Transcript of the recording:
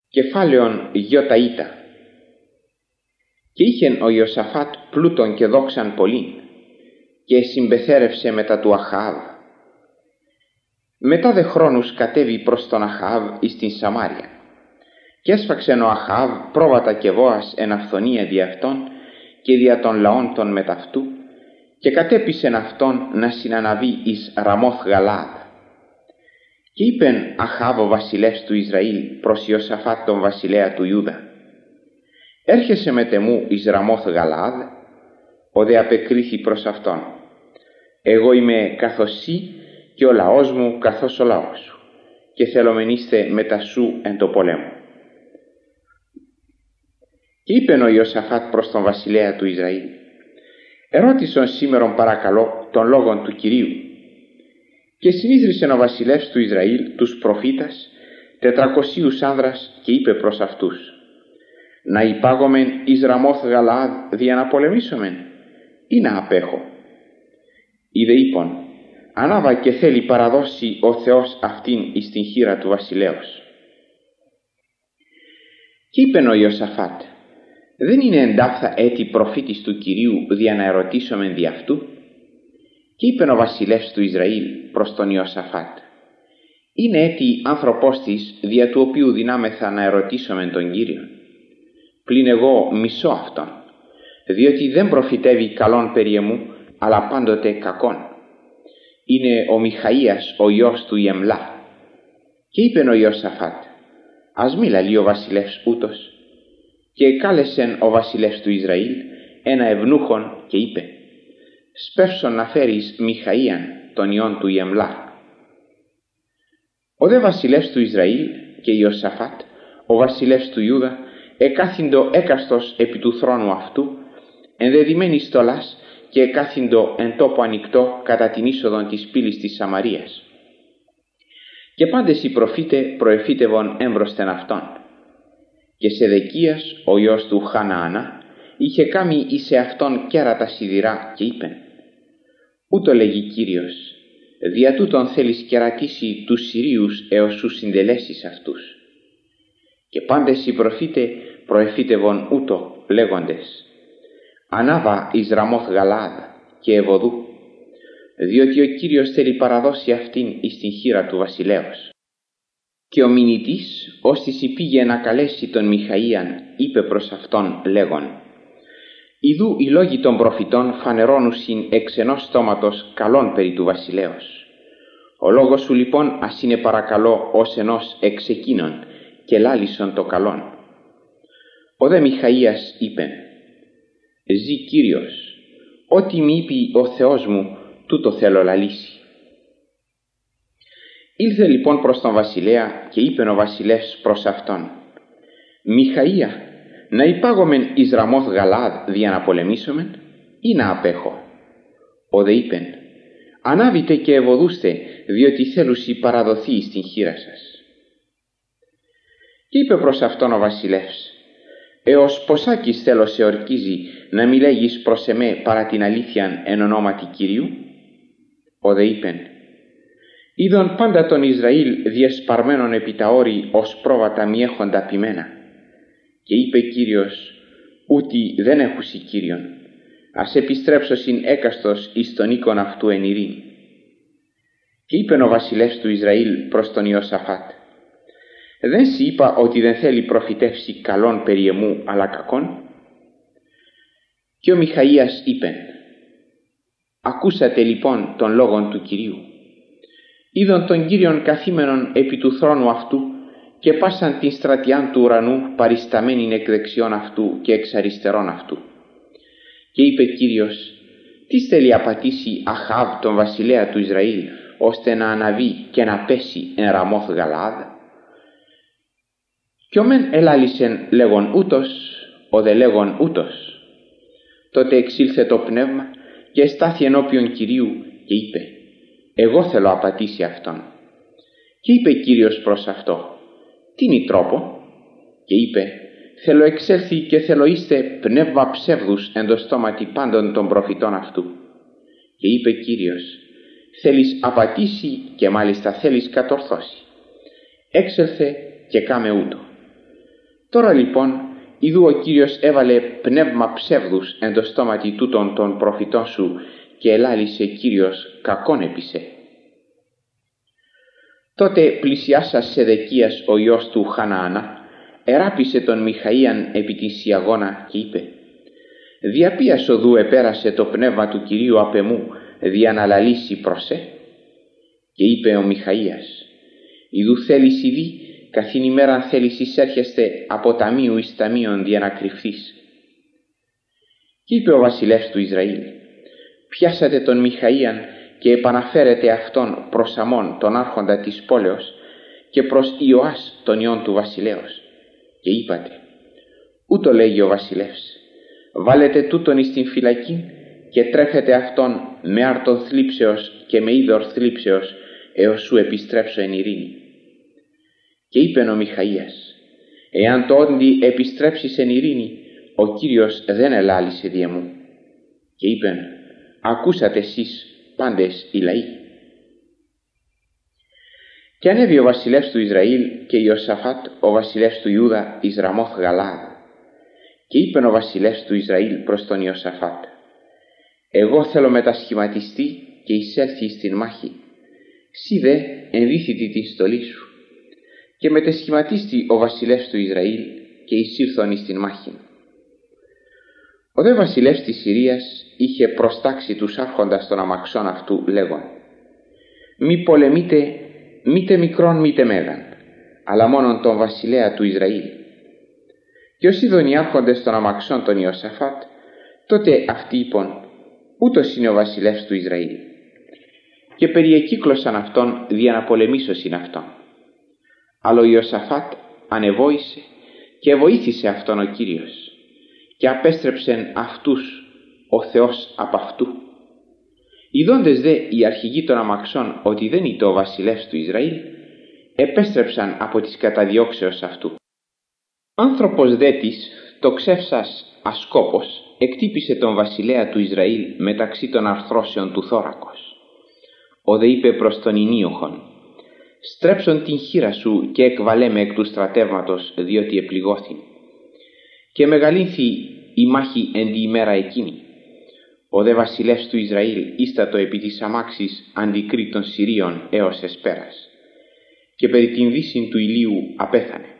Κεφάλαιον Ιωταΐτα. Και είχεν ο Ιωσαφάτ πλούτον και δόξαν πολλήν, και συμπεθέρευσε μετά του Αχαάβ. Μετά δε χρόνους κατέβη προς τον Αχαάβ εις την Σαμάρια, και έσφαξεν ο Αχαάβ πρόβατα και βόας εν αυθονία δι' αυτόν και δια των λαών των μεταυτού, και κατέπισεν αυτόν να συναναβεί εις Ραμόθ Γαλαάδ. Και είπεν Αχαάβ ο βασιλεύς του Ισραήλ προς Ιωσαφάτ τον βασιλέα του Ιούδα: «Έρχεσαι με τεμού εις Ραμόθ Γαλαάδ?» Ο δε απεκρίθη προς αυτόν: «Εγώ είμαι καθώς σύ και ο λαός μου καθώς ο λαός σου, και θέλομεν είστε μετά σου εν το πολέμο». Και είπεν ο Ιωσαφάτ προς τον βασιλέα του Ισραήλ: «Ερώτησον σήμερον παρακαλώ τον λόγον του Κυρίου». Και συνήθρισεν ο βασιλεύς του Ισραήλ τους προφήτας 400 άνδρας, και είπε προς αυτούς: «Να υπάγομεν εις Ραμόθ Γαλαάδ δια να πολεμήσομεν, ή να απέχω?» Είδε είπον: «Ανάβα και θέλει παραδώσει ο Θεός αυτήν εις την χείρα του βασιλέως». Και είπεν ο Ιωσαφάτ: «Δεν είναι εντάφθα έτη προφήτης του Κυρίου δια να ερωτήσομεν δι' αυτού?» Και είπεν ο βασιλεύς του Ισραήλ προς τον Ιωσαφάτ: «Είναι έτη άνθρωπός της, δια του οποίου δυνάμεθα να ερωτήσομεν τον Κύριον. Πλην εγώ μισώ αυτόν, διότι δεν προφητεύει καλόν περί εμού, αλλά πάντοτε κακόν. Είναι ο Μιχαΐας ο υιός του Ιεμλά». Και είπεν ο Ιωσαφάτ: «Ας μη λαλεί ο βασιλεύς ούτως». Και κάλεσεν ο βασιλεύς του Ισραήλ ένα ευνούχον και είπε: «Σπεύσον να φέρεις Μιχαΐαν τον υιόν του Ιεμλά». Ο δε βασιλεύς του Ισραήλ και Ιωσαφάτ ο βασιλεύς του Ιούδα εκάθυντο έκαστος επί του θρόνου αυτού, ενδεδειμένη στολάς, και εκάθυντο εν τόπο ανοιχτό κατά την είσοδον της πύλης της Σαμαρίας. Και πάντες οι προφήτε προεφήτευον έμπροσθεν αυτόν. Και Σεδεκίας ο υιός του Χαναανά είχε κάμει εις αυτόν κέρατα σιδηρά, και είπεν: «Ούτω λέγει Κύριος, δια τούτον θέλεις κερατήσει τους Συρίους έως σου συντελέσεις αυτούς». Και πάντες οι προφήτε προεφήτευον ούτω λέγοντες: «Ανάβα εις Ραμόθ Γαλαάδ και ευωδού, διότι ο Κύριος θέλει παραδώσει αυτήν εις την χείρα του βασιλέως». Και ο μηνυτής, ώστις υπήγε να καλέσει τον Μιχαΐαν, είπε προς αυτόν λέγον: «Ιδού οι λόγοι των προφητών φανερώνουσιν εξ ενός στόματος καλόν περί του βασιλέως. Ο λόγος σου λοιπόν ας είναι παρακαλώ ως ενός εξ εκείνων, και λάλησον το καλόν». Ο δε Μιχαΐας είπεν: «Ζή Κύριος, ό,τι μη είπε ο Θεός μου, τούτο θέλω λαλήσει». Ήλθε λοιπόν προς τον βασιλέα, και είπεν ο βασιλεύς προς αυτόν: «Μιχαΐα, να υπάγομεν εις Ραμόθ Γαλαάδ δια να πολεμήσομεν, ή να απέχω?» Ο δε είπεν: «Ανάβητε και ευωδούστε, διότι θέλουσι παραδοθεί εις την χείρα σας». Και είπε προς αυτόν ο βασιλεύς: «Έως ποσάκις θέλω σε ορκίζει να μη λέγεις προς εμέ παρά την αλήθειαν εν ονόματι Κυρίου?» Ο δε είπεν: «Είδον πάντα τον Ισραήλ διεσπαρμένον επί τα όρη ως πρόβατα μη έχοντα ποιμένα». Και είπε Κύριος: «Ούτι δεν έχουσι Κύριον, ας επιστρέψωσιν έκαστος εις τον οίκον αυτού εν ειρήνη». Και είπεν ο βασιλεύς του Ισραήλ προς τον Ιωσαφάτ: «Δεν σοι είπα ότι δεν θέλει προφητεύσει καλόν περί εμού, αλλά κακόν?» Και ο Μιχαΐας είπεν: «Ακούσατε λοιπόν τον λόγον του Κυρίου. Είδον τον Κύριον καθήμενον επί του θρόνου αυτού, και πάσαν την στρατιάν του ουρανού παρισταμένην εκ δεξιών αυτού και εξ αριστερών αυτού. Και είπε Κύριος: τι θέλει απατήσει Αχαάβ τον βασιλέα του Ισραήλ, ώστε να αναβεί και να πέσει εν Ραμόθ Γαλαάδ?» Κι ο μεν ελάλησεν λέγον ούτως, ο δε λέγον ούτως. Τότε εξήλθε το πνεύμα και εστάθη ενώπιον Κυρίου και είπε: «Εγώ θέλω απατήσει αυτόν». Και είπε Κύριος προς αυτό: «Τίνι τρόπο?» Και είπε: «Θέλω εξέλθει και θέλω είστε πνεύμα ψεύδους εν το στόματι πάντων των προφητών αυτού». Και είπε Κύριος: «Θέλεις απατήσει και μάλιστα θέλεις κατορθώσει. Έξελθε και κάμε ούτω». Τώρα λοιπόν, ιδού ο Κύριος έβαλε πνεύμα ψεύδους εν το στόματι τούτων των προφητών σου και ελάλησε Κύριος κακόν έπεισε. Τότε πλησιάσας Σεδεκίας ο ιός του Χαναανά, εράπησε τον Μιχαΐαν επί τη Σιαγώνα και είπε: «Δια ποίας οδού επέρασε το πνεύμα του Κυρίου απ' εμού, δια να λαλήσει προς Και είπε ο Μιχαΐας: «Ιδού θέλεις ήδη, καθήν ημέραν θέλεις εισέρχεστε από ταμείου εις ταμείον δια να κρυφθείς». Και είπε ο βασιλεύς του Ισραήλ: «Πιάσατε τον Μιχαΐαν και επαναφέρετε αυτόν προς Αμών τον άρχοντα της πόλεως και προς Ιωάς τον ιόν του βασιλέως. Και είπατε: ούτω λέγει ο βασιλεύς, βάλετε τούτον εις την φυλακή και τρέφετε αυτόν με άρτον θλίψεως και με είδωρ θλίψεως έως σου επιστρέψω εν ειρήνη». Και είπεν ο Μιχαΐας: «Εάν το όντι επιστρέψεις εν ειρήνη, ο Κύριος δεν ελάλησε διε μου». Και είπεν: «Ακούσατε εσείς πάντες οι λαοί». Και ανέβη ο βασιλεύς του Ισραήλ και Ιωσαφάτ ο βασιλεύς του Ιούδα εις Ραμόθ Γαλαάδ. Και είπεν ο βασιλεύς του Ισραήλ προς τον Ιωσαφάτ: «Εγώ θέλω μετασχηματιστεί και εισέλθει στην μάχη. Σύ δε ενδύθητη τη στολή σου». Και μετεσχηματίστη ο βασιλεύς του Ισραήλ και εισήλθον εις την μάχη. Ο δε βασιλεύς της Συρίας είχε προστάξει τους άρχοντας των αμαξών αυτού λέγον: «Μη πολεμείτε μήτε μικρόν μήτε μέγαν, αλλά μόνον τον βασιλέα του Ισραήλ». Και ως είδον οι άρχοντες των αμαξών των Ιωσαφάτ, τότε αυτοί είπαν: «Ούτως είναι ο βασιλεύς του Ισραήλ». Και περιεκύκλωσαν αυτόν δια να πολεμήσωσιν αυτόν. Αλλά ο Ιωσαφάτ ανεβόησε και βοήθησε αυτόν ο Κύριος και απέστρεψεν αυτούς ο Θεός απ' αυτού. Ιδώντες δε οι αρχηγοί των αμαξών ότι δεν ήταν ο βασιλεύς του Ισραήλ, επέστρεψαν από τις καταδιώξεως αυτού. Άνθρωπος δε της, το ξεύσας Ασκόπος, εκτύπησε τον βασιλέα του Ισραήλ μεταξύ των αρθρώσεων του θώρακος. Ο δε είπε προς τον Ινίοχον: «Στρέψον την χείρα σου και εκβαλέ με εκ του στρατεύματος, διότι επληγώθη». Και μεγαλύνθη η μάχη εν τη ημέρα εκείνη. Ο δε βασιλεύς του Ισραήλ ίστατο επί της αμάξης αντικρίτων Συρίων έως εσπέρας, και περί την δύσιν του ηλίου απέθανε.